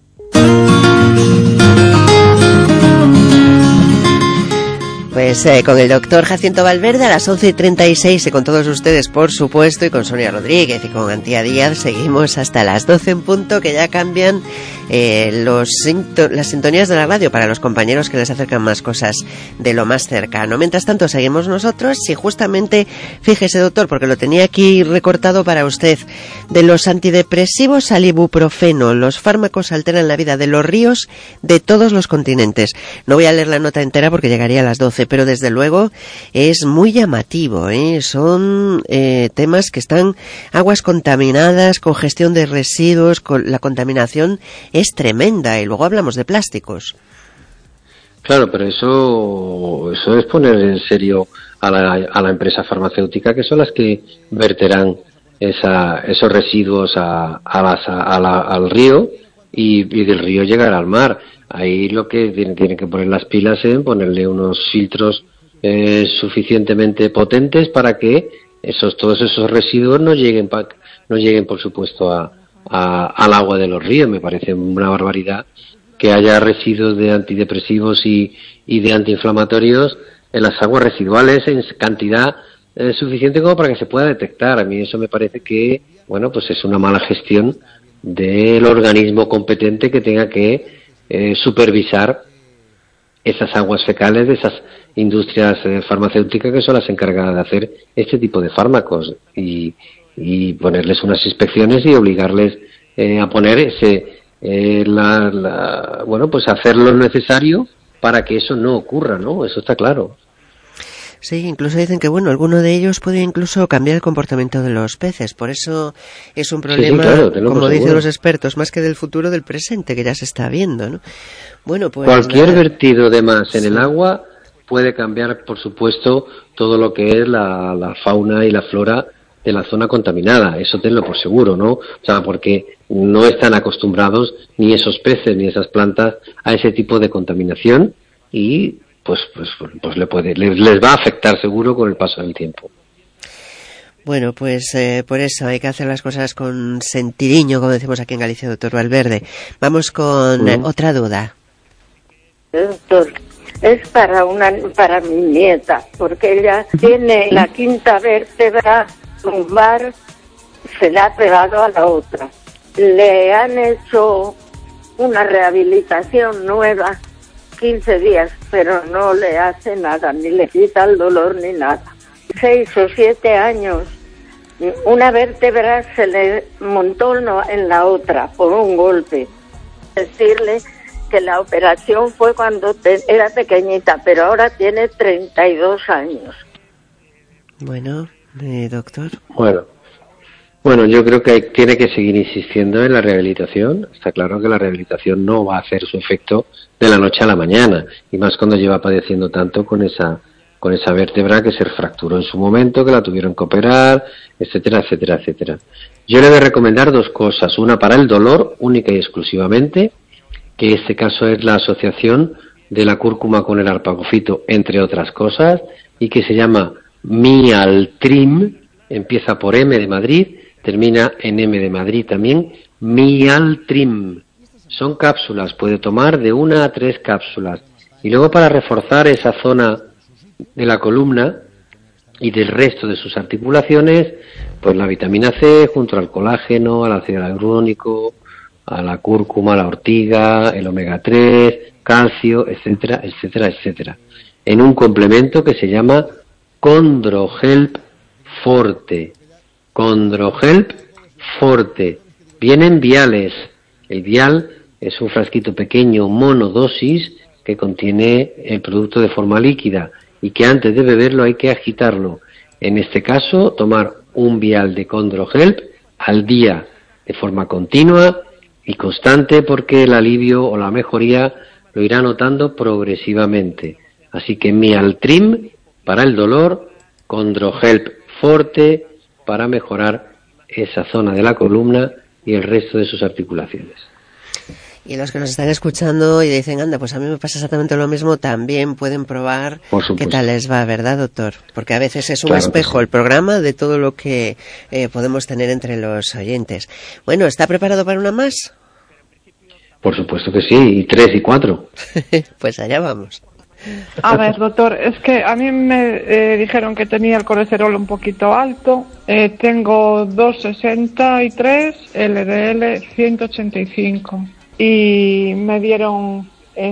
Pues con el doctor Jacinto Valverde a las 11:36 y con todos ustedes, por supuesto, y con Sonia Rodríguez y con Antía Díaz, seguimos hasta las 12 en punto, que ya cambian las sintonías de la radio para los compañeros que les acercan más cosas de lo más cercano. Mientras tanto, seguimos nosotros y justamente, fíjese doctor, porque lo tenía aquí recortado para usted, de los antidepresivos al ibuprofeno, los fármacos alteran la vida de los ríos de todos los continentes. No voy a leer la nota entera porque llegaría a las 12, pero desde luego es muy llamativo, son temas que están aguas contaminadas, congestión de residuos, la contaminación es tremenda, y luego hablamos de plásticos. Claro, pero eso es poner en serio a la empresa farmacéutica, que son las que verterán esos residuos al río y del río llegar al mar. Ahí lo que tienen que poner las pilas en ponerle unos filtros suficientemente potentes para que todos esos residuos no lleguen por supuesto al agua de los ríos. Me parece una barbaridad que haya residuos de antidepresivos y de antiinflamatorios en las aguas residuales en cantidad suficiente como para que se pueda detectar. A mí eso me parece que, bueno, pues es una mala gestión del organismo competente que tenga que supervisar esas aguas fecales de esas industrias farmacéuticas que son las encargadas de hacer este tipo de fármacos y ponerles unas inspecciones y obligarles a poner pues hacer lo necesario para que eso no ocurra, ¿no? Eso está claro. Sí, incluso dicen que, bueno, alguno de ellos puede incluso cambiar el comportamiento de los peces. Por eso es un problema, sí, claro, como dicen los expertos, más que del futuro, del presente, que ya se está viendo, ¿no? Bueno, pues cualquier vertido de más en el agua puede cambiar, por supuesto, todo lo que es la fauna y la flora de la zona contaminada. Eso tenlo por seguro, ¿no? O sea, porque no están acostumbrados ni esos peces ni esas plantas a ese tipo de contaminación y pues les va a afectar seguro con el paso del tiempo. Bueno, pues por eso hay que hacer las cosas con sentidiño, como decimos aquí en Galicia, doctor Valverde. Vamos con otra duda. Doctor, es para mi nieta, porque ella tiene la quinta vértebra lumbar, se la ha pegado a la otra. Le han hecho una rehabilitación nueva, 15 días, pero no le hace nada, ni le quita el dolor ni nada. 6 o 7 años, una vértebra se le montó en la otra por un golpe. Decirle que la operación fue cuando era pequeñita, pero ahora tiene 32 años. Bueno, doctor. Bueno, yo creo que tiene que seguir insistiendo en la rehabilitación. Está claro que la rehabilitación no va a hacer su efecto de la noche a la mañana, y más cuando lleva padeciendo tanto con esa vértebra que se fracturó en su momento, que la tuvieron que operar, etcétera, etcétera, etcétera. Yo le voy a recomendar 2 cosas. Una para el dolor, única y exclusivamente, que en este caso es la asociación de la cúrcuma con el arpagofito, entre otras cosas, y que se llama Mialtrim, empieza por M de Madrid, termina en M de Madrid también, Mialtrim. Son cápsulas, puede tomar de 1 a 3 cápsulas. Y luego para reforzar esa zona de la columna y del resto de sus articulaciones, pues la vitamina C junto al colágeno, al ácido hialurónico, a la cúrcuma, la ortiga, el omega 3, calcio, etcétera, etcétera, etcétera, en un complemento que se llama Chondrohelp Forte. Chondrohelp Forte. Vienen viales. El vial es un frasquito pequeño monodosis que contiene el producto de forma líquida y que antes de beberlo hay que agitarlo. En este caso, tomar un vial de Chondrohelp al día de forma continua y constante, porque el alivio o la mejoría lo irá notando progresivamente. Así que Mialtrim para el dolor, Chondrohelp Forte para mejorar esa zona de la columna y el resto de sus articulaciones. Y los que nos están escuchando y dicen, anda, pues a mí me pasa exactamente lo mismo, también pueden probar qué tal les va, ¿verdad, doctor? Porque a veces es un espejo el programa de todo lo que podemos tener entre los oyentes. Bueno, ¿está preparado para una más? Por supuesto que sí, y 3 y 4. Pues allá vamos. A ver, doctor, es que a mí me dijeron que tenía el colesterol un poquito alto. Tengo 263, LDL 185. Y me dieron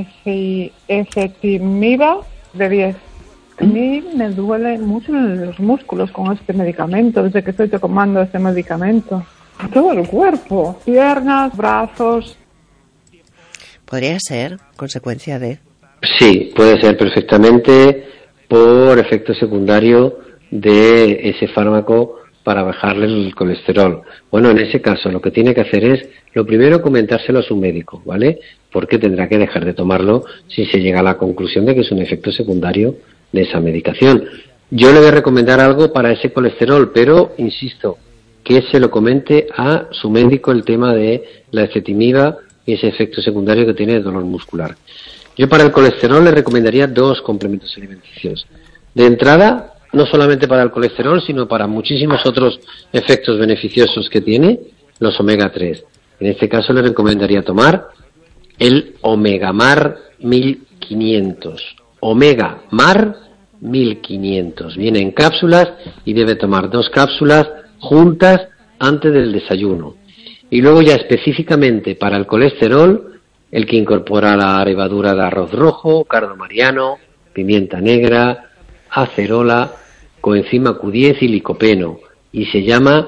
ezetimiba de 10. A mí me duele mucho en los músculos con este medicamento, desde que estoy tomando este medicamento. Todo el cuerpo, piernas, brazos. ¿Podría ser consecuencia de...? Sí, puede ser perfectamente por efecto secundario de ese fármaco para bajarle el colesterol. Bueno, en ese caso lo que tiene que hacer es, lo primero, comentárselo a su médico, ¿vale? Porque tendrá que dejar de tomarlo si se llega a la conclusión de que es un efecto secundario de esa medicación. Yo le voy a recomendar algo para ese colesterol, pero, insisto, que se lo comente a su médico el tema de la ezetimiba y ese efecto secundario que tiene de dolor muscular. Yo para el colesterol le recomendaría 2 complementos alimenticios. De entrada, no solamente para el colesterol, sino para muchísimos otros efectos beneficiosos que tiene, los omega 3. En este caso le recomendaría tomar el Omega Mar 1500. Omega Mar 1500. Viene en cápsulas y debe tomar 2 cápsulas juntas antes del desayuno. Y luego ya específicamente para el colesterol, el que incorpora la levadura de arroz rojo, cardo mariano, pimienta negra, acerola, coenzima Q10 y licopeno, y se llama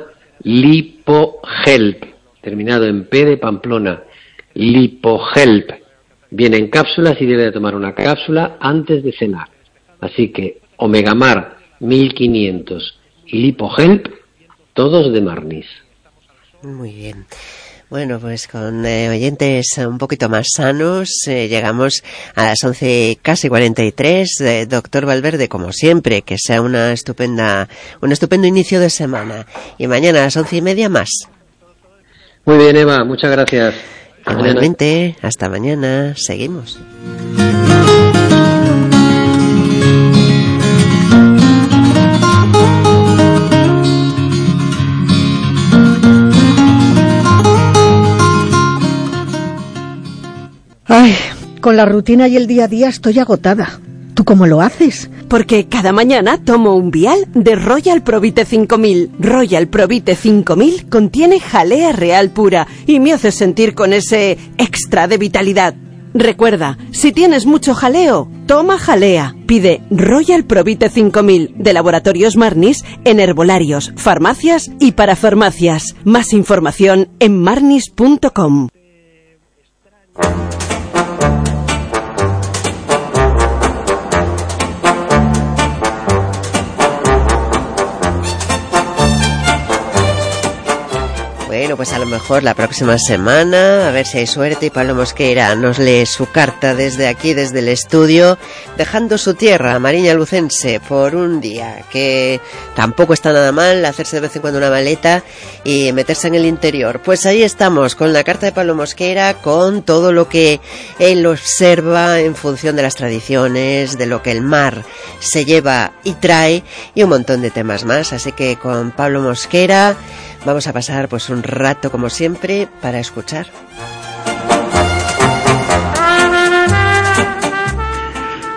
LipoHelp, terminado en P de Pamplona, LipoHelp. Viene en cápsulas y debe de tomar una cápsula antes de cenar. Así que Omega Mar 1500 y LipoHelp, todos de Marnis. Muy bien. Bueno, pues con oyentes un poquito más sanos llegamos a las 11 casi 43. Doctor Valverde, como siempre, que sea un estupendo inicio de semana. Y mañana a las 11:30 más. Muy bien, Eva, muchas gracias. Igualmente, hasta mañana. Seguimos. Ay, con la rutina y el día a día estoy agotada. ¿Tú cómo lo haces? Porque cada mañana tomo un vial de Royal Provite 5000. Royal Provite 5000 contiene jalea real pura y me hace sentir con ese extra de vitalidad. Recuerda, si tienes mucho jaleo, toma jalea. Pide Royal Provite 5000 de Laboratorios Marnis en herbolarios, farmacias y parafarmacias. Más información en marnis.com. Bueno, pues a lo mejor la próxima semana, a ver si hay suerte y Pablo Mosqueira nos lee su carta desde aquí, desde el estudio, dejando su tierra, Mariña Lucense, por un día, que tampoco está nada mal hacerse de vez en cuando una maleta y meterse en el interior. Pues ahí estamos, con la carta de Pablo Mosqueira, con todo lo que él observa en función de las tradiciones, de lo que el mar se lleva y trae, y un montón de temas más. Así que con Pablo Mosqueira vamos a pasar pues un rato, como siempre, para escuchar.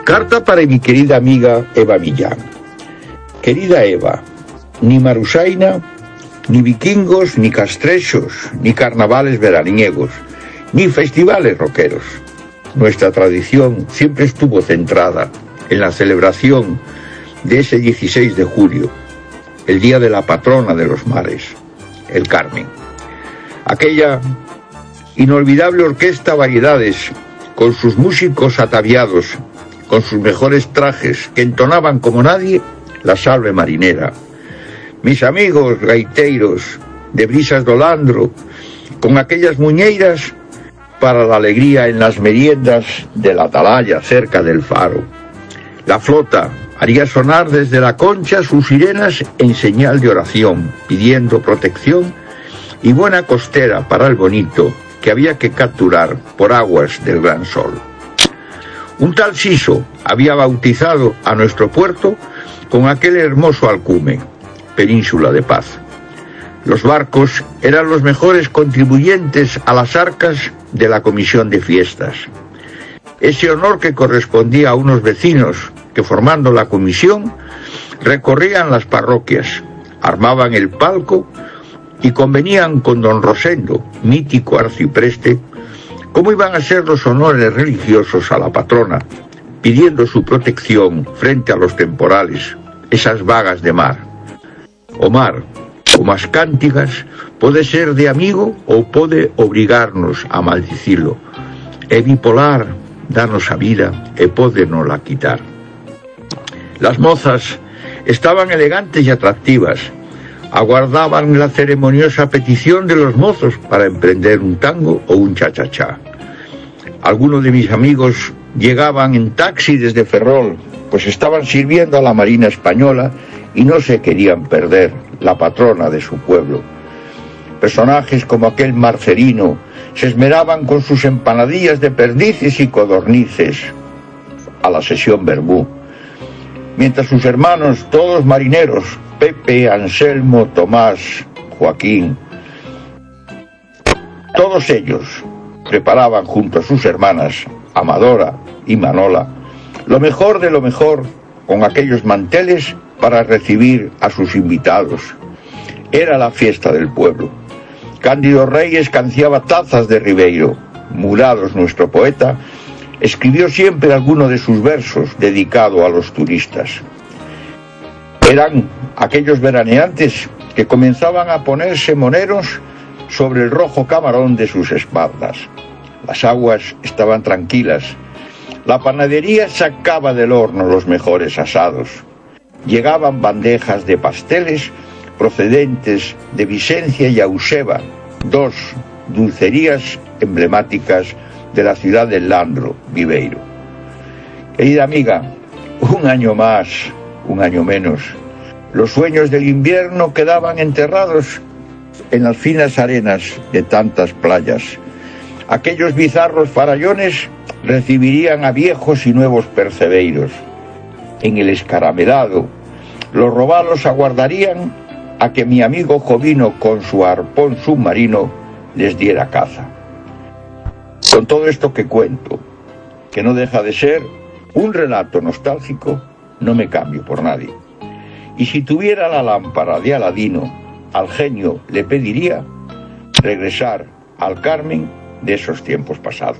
Carta para mi querida amiga Eva Millán. Querida Eva, ni marusaina, ni vikingos, ni castrechos, ni carnavales veraniegos, ni festivales rockeros. Nuestra tradición siempre estuvo centrada en la celebración de ese 16 de julio, el día de la patrona de los mares, el Carmen. Aquella inolvidable orquesta Variedades, con sus músicos ataviados, con sus mejores trajes, que entonaban como nadie la salve marinera. Mis amigos gaiteiros de Brisas do Landro, con aquellas muñeiras para la alegría en las meriendas de la atalaya cerca del faro. La flota haría sonar desde la concha sus sirenas en señal de oración, pidiendo protección y buena costera para el bonito que había que capturar por aguas del gran sol. Un tal Siso había bautizado a nuestro puerto con aquel hermoso alcume, Península de Paz. Los barcos eran los mejores contribuyentes a las arcas de la comisión de fiestas. Ese honor que correspondía a unos vecinos que, formando la comisión, recorrían las parroquias, armaban el palco y convenían con don Rosendo, mítico arcipreste, cómo iban a ser los honores religiosos a la patrona, pidiendo su protección frente a los temporales, esas vagas de mar. O mar, como as cántigas, pode ser de amigo ou pode obrigarnos a maldicilo. É bipolar, danos a vida e pode nos la quitar. Las mozas estaban elegantes y atractivas, aguardaban la ceremoniosa petición de los mozos para emprender un tango o un cha-cha-cha. Algunos de mis amigos llegaban en taxi desde Ferrol, pues estaban sirviendo a la Marina Española y no se querían perder la patrona de su pueblo. Personajes como aquel Marcelino se esmeraban con sus empanadillas de perdices y codornices a la sesión verbú, mientras sus hermanos, todos marineros, Pepe, Anselmo, Tomás, Joaquín, todos ellos preparaban junto a sus hermanas, Amadora y Manola, lo mejor de lo mejor con aquellos manteles para recibir a sus invitados. Era la fiesta del pueblo. Cándido Reyes canciaba tazas de Ribeiro. Murados, nuestro poeta, escribió siempre alguno de sus versos dedicado a los turistas. Eran aquellos veraneantes que comenzaban a ponerse moneros sobre el rojo camarón de sus espaldas. Las aguas estaban tranquilas. La panadería sacaba del horno los mejores asados. Llegaban bandejas de pasteles procedentes de Vicencia y Auseba, dos dulcerías emblemáticas de la ciudad del Landro, Viveiro. Querida amiga, un año más, un año menos, los sueños del invierno quedaban enterrados en las finas arenas de tantas playas. Aquellos bizarros farallones recibirían a viejos y nuevos percebeiros. En el escaramelado, los robalos aguardarían a que mi amigo Jovino con su arpón submarino les diera caza. Con todo esto que cuento, que no deja de ser un relato nostálgico, no me cambio por nadie. Y si tuviera la lámpara de Aladino, al genio le pediría regresar al Carmen de esos tiempos pasados.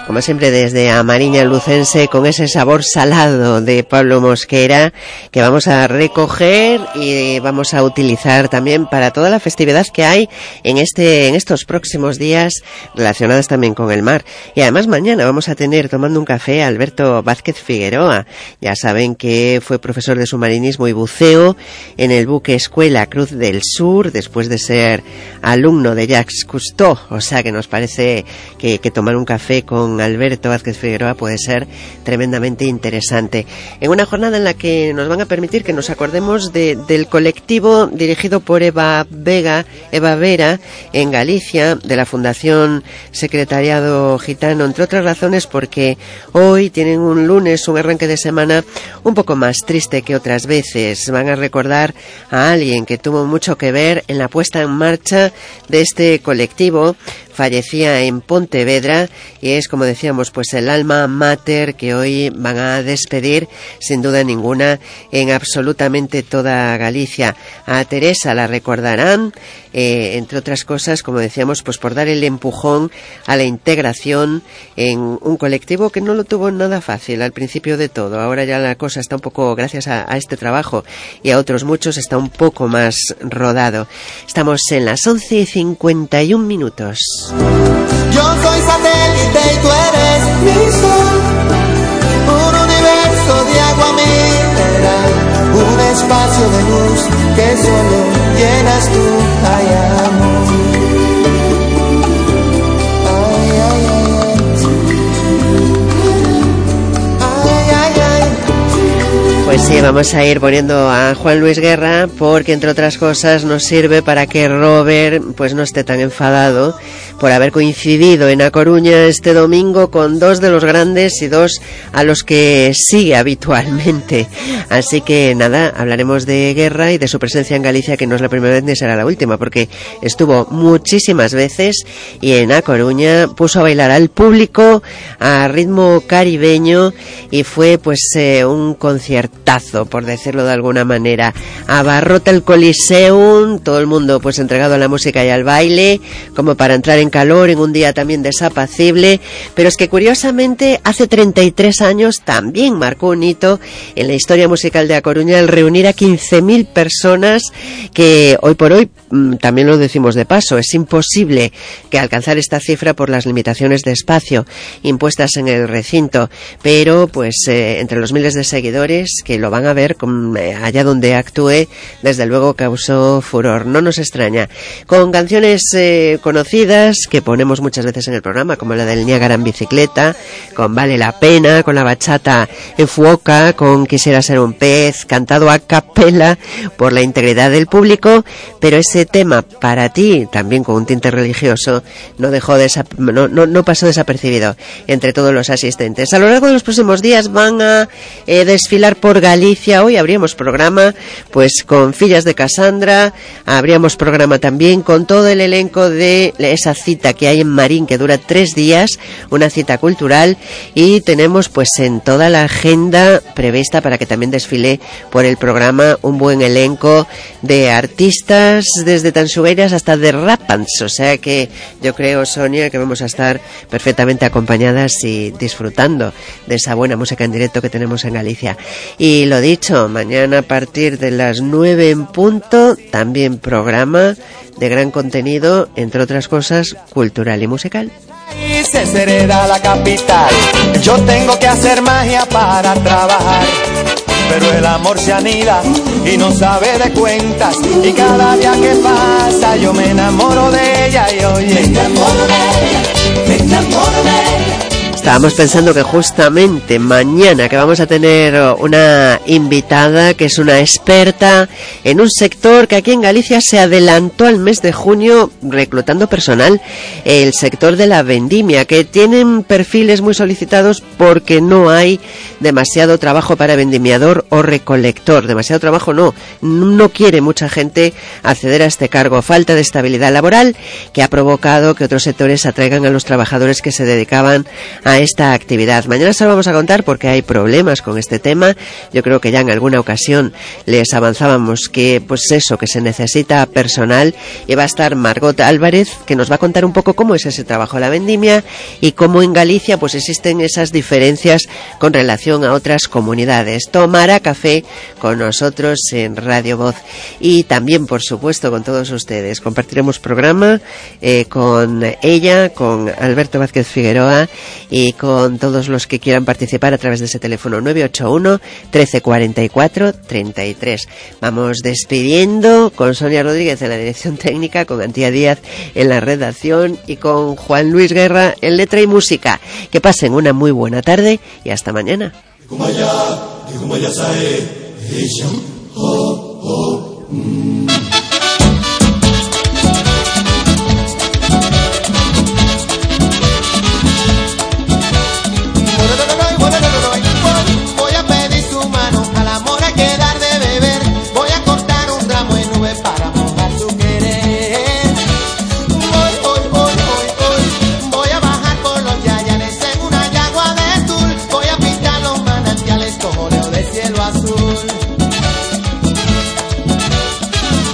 como siempre desde A Mariña Lucense, con ese sabor salado de Pablo Mosquera, que vamos a recoger y vamos a utilizar también para toda la festividad que hay en estos próximos días relacionadas también con el mar. Y además mañana vamos a tener tomando un café a Alberto Vázquez Figueroa. Ya saben que fue profesor de submarinismo y buceo en el buque Escuela Cruz del Sur, después de ser alumno de Jacques Cousteau. O sea que nos parece que tomar un café con Alberto Vázquez Figueroa puede ser tremendamente interesante. En una jornada en la que nos van a permitir que nos acordemos del colectivo dirigido por Eva Vera, en Galicia, de la Fundación Secretariado Gitano, entre otras razones porque hoy tienen un lunes, un arranque de semana un poco más triste que otras veces. Van a recordar a alguien que tuvo mucho que ver en la puesta en marcha de este colectivo. Fallecía en Pontevedra y es, como decíamos, pues el alma mater que hoy van a despedir, sin duda ninguna, en absolutamente toda Galicia. A Teresa la recordarán, entre otras cosas, como decíamos, pues por dar el empujón a la integración en un colectivo que no lo tuvo nada fácil al principio de todo. Ahora ya la cosa está un poco, gracias a este trabajo y a otros muchos, está un poco más rodado. Estamos en las 11:51. Yo soy satélite y tú eres mi sol, un universo de agua mineral, un espacio de luz que solo llenas tú, ay amor. Ay, ay, ay, ay, ay, ay. Pues sí, vamos a ir poniendo a Juan Luis Guerra porque, entre otras cosas, nos sirve para que Robert pues no esté tan enfadado por haber coincidido en A Coruña este domingo con dos de los grandes y dos a los que sigue habitualmente. Así que nada, hablaremos de Guerra y de su presencia en Galicia, que no es la primera vez ni será la última, porque estuvo muchísimas veces y en A Coruña puso a bailar al público a ritmo caribeño y fue pues un conciertazo, por decirlo de alguna manera. Abarrota el Coliseum, todo el mundo pues entregado a la música y al baile, como para entrar en calor en un día también desapacible. Pero es que curiosamente hace 33 años también marcó un hito en la historia musical de A Coruña el reunir a 15.000 personas, que hoy por hoy, también lo decimos de paso, es imposible que alcanzar esta cifra por las limitaciones de espacio impuestas en el recinto, pero pues entre los miles de seguidores que lo van a ver allá donde actúe, desde luego causó furor. No nos extraña, con canciones conocidas que ponemos muchas veces en el programa, como la del Niágara en bicicleta, con Vale la Pena, con la bachata en Fuoca, con Quisiera ser un pez, cantado a capela por la integridad del público. Pero ese tema, Para ti, también con un tinte religioso, no pasó desapercibido entre todos los asistentes. A lo largo de los próximos días van a desfilar por Galicia. Hoy habríamos programa pues con Fillas de Casandra, habríamos programa también con todo el elenco de esa cita que hay en Marín, que dura 3 días, una cita cultural, y tenemos pues en toda la agenda prevista para que también desfile por el programa un buen elenco de artistas, desde tansugueiras hasta de rapans. O sea que yo creo, Sonia, que vamos a estar perfectamente acompañadas y disfrutando de esa buena música en directo que tenemos en Galicia. Y lo dicho, mañana a partir de las 9 en punto, también programa de gran contenido, entre otras cosas, cultural y musical. Se hereda la capital, yo tengo que hacer magia para trabajar, pero el amor se anida y no sabe de cuentas, y cada día que pasa yo me enamoro de ella, y oye, me enamoro de ella, me enamoro de ella. Estábamos pensando que justamente mañana que vamos a tener una invitada que es una experta en un sector que aquí en Galicia se adelantó al mes de junio reclutando personal, el sector de la vendimia, que tienen perfiles muy solicitados porque no hay demasiado trabajo para vendimiador o recolector. Demasiado trabajo no quiere mucha gente acceder a este cargo. Falta de estabilidad laboral que ha provocado que otros sectores atraigan a los trabajadores que se dedicaban a a esta actividad. Mañana se lo vamos a contar porque hay problemas con este tema. Yo creo que ya en alguna ocasión les avanzábamos que, pues eso, que se necesita personal, y va a estar Margot Álvarez, que nos va a contar un poco cómo es ese trabajo de la vendimia y cómo en Galicia pues existen esas diferencias con relación a otras comunidades. Tomará café con nosotros en Radio Voz y también, por supuesto, con todos ustedes. Compartiremos programa con ella, con Alberto Vázquez Figueroa y con todos los que quieran participar a través de ese teléfono 981 1344 33. Vamos despidiendo con Sonia Rodríguez en la dirección técnica, con Antía Díaz en la redacción y con Juan Luis Guerra en letra y música. Que pasen una muy buena tarde y hasta mañana. Voy a pedir su mano, al amor hay que dar de beber. Voy a cortar un ramo de nubes para mojar su querer. Voy a bajar por los yayanes en una yagua de tul. Voy a pintar los manantiales como leo de cielo azul.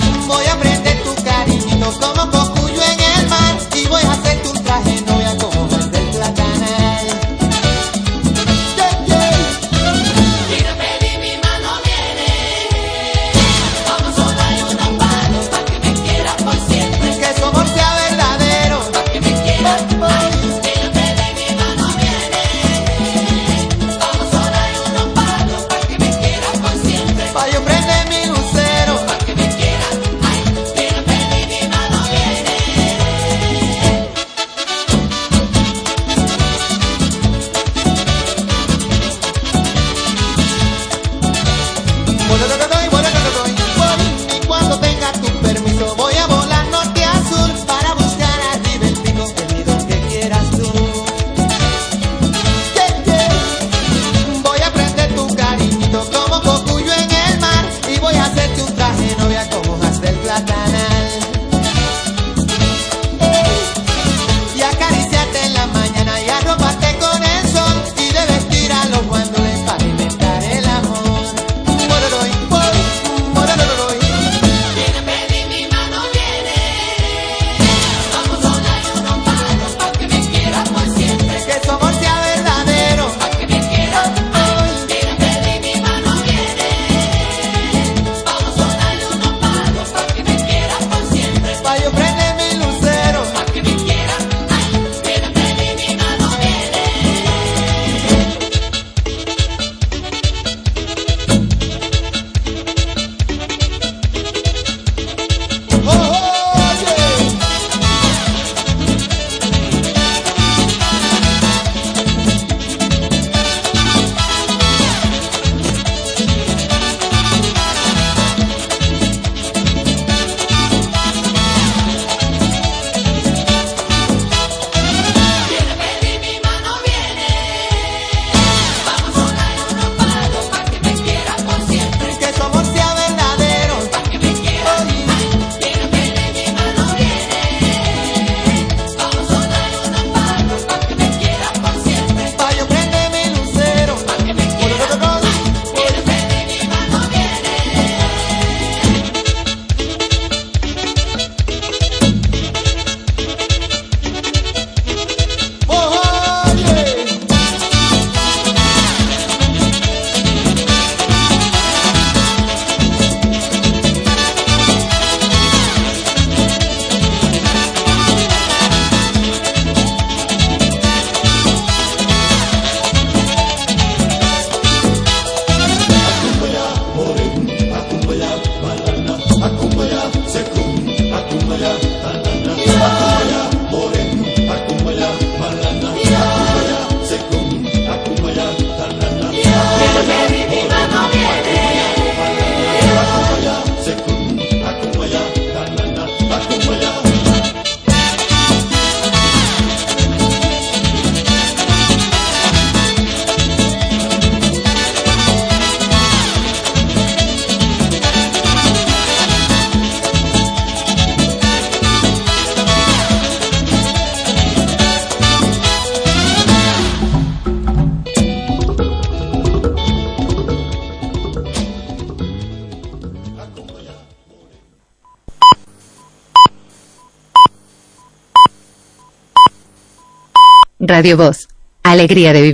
Radio Voz. Alegría de vivir.